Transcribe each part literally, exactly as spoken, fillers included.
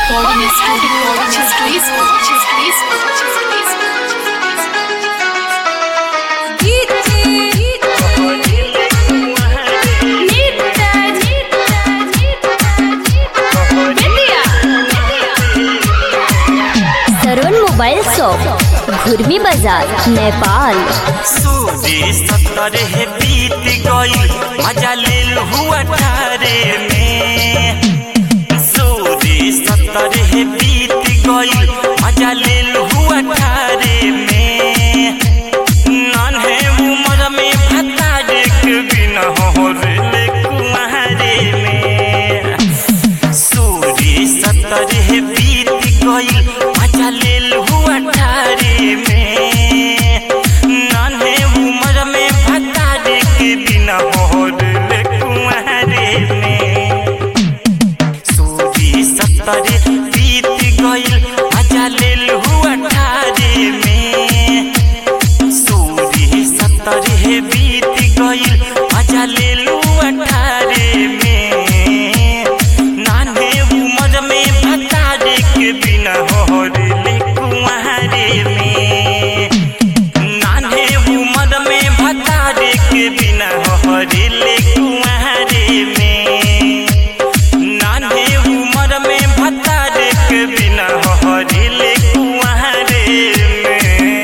recording studio, which is graceful, which is graceful, which is graceful. Sarwan mobile shop Ghurmi बाजार नेपाल। सूर्य सत्तर है बीत गई मजा ले हुआ ठारे में। सूर्य सत्तर है बीत गई मजा ले हुआ ठारे में। नन्हे उम्र में भत्ता देख बिना हो रे कुमारे में। सूर्य सत्तर है बीत गई मजा ले हुआ ठारे में। नन्हे उम्र में भत्ता देख बिना हो रे कुमारे में। सूर्य सत्तर बीत गई मजा ले हुआ ठारे में। सूर्य सत्तर बीत गई मजा ले हुआ ठारे में। नान्हे उम्र में भत्ता देख बिना हो रे कुमारे में। नान्हे उम्र में भत्ता देख बिना हो रे कुमारे में। नान्हे उम्र में भत्ता देख बिना हो रे कुमारे में।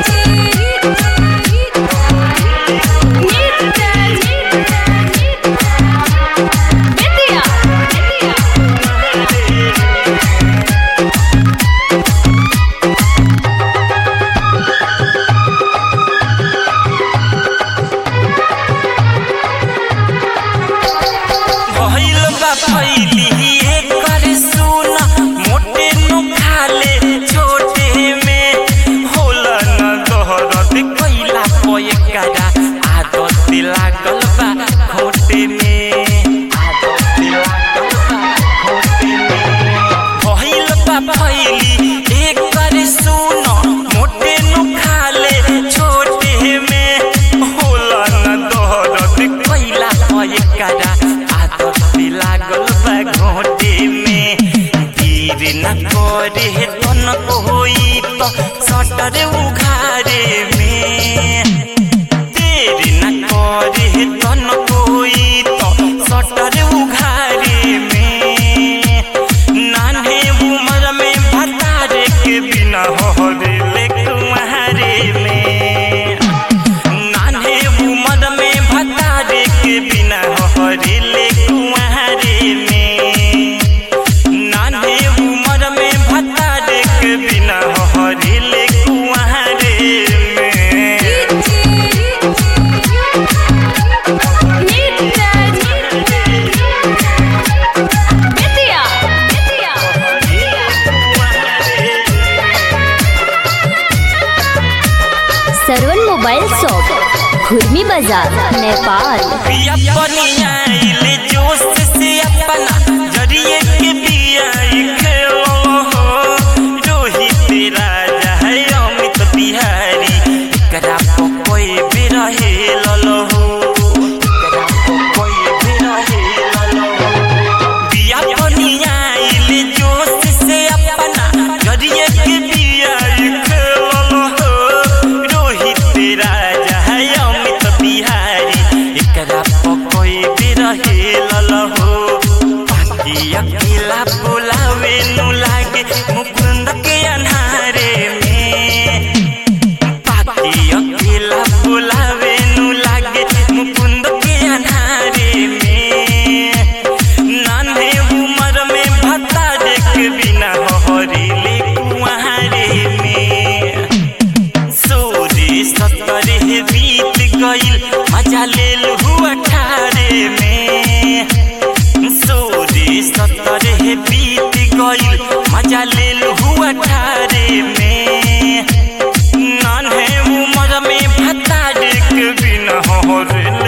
भइल बा फैली एकर सुना मोटे नु खाले छोटे में। होला न दहरत कैला पयकरा आदत लागल बा खोटे में। आदत लागल बा खोटे में। भइल बा फैली एकर सुना मोटे नु खाले छोटे में। होला न दहरत कैला पयकरा लागल बा घोटे में। तीर न करे तन होई तो सटर उघारे में। तीर न करे तन होई तो सटर उघारे में। नान्हे उम्र में भत्ता देख बिना हो रे कुमारे में। नान्हे उम्र में भत्ता देख बिना हो रे कुमारे में। नान्हे उम्र में भत्ता देख बिना हो रे कुमारे में। सरवन मोबाइल शॉप घुर्मी बाजार नेपाल। पिया बनिया ले जोश से अपना जरिए के पिया खेलो हो। रोहित राजा है अमित बिहारी एकरा को कोई भी रहे ललो हो। एकरा को कोई भी रहे ललो हो। पिया बनिया ले जोश से अपना जरिए के पिया खेलो हो। रोहित राजा है अमित बिहारी एकरा को कोई भी रहे लहो। बाकी अकेला बुलावे नु लागे मुकुंद के अन्हारे में। बाकी अकेला बुलावे नु लागे मुकुंद के अन्हारे में। नान्हे उम्र में भत्ता देख बिना हो रे कुमारे में। सूर्य सत्तर बीत गई मजा ले हुआ ठारे में। सूर्य सत्तर बीत गई मजा ले हुआ ठारे में। नान्हे उम्र में भत्ता देख बिना हो रे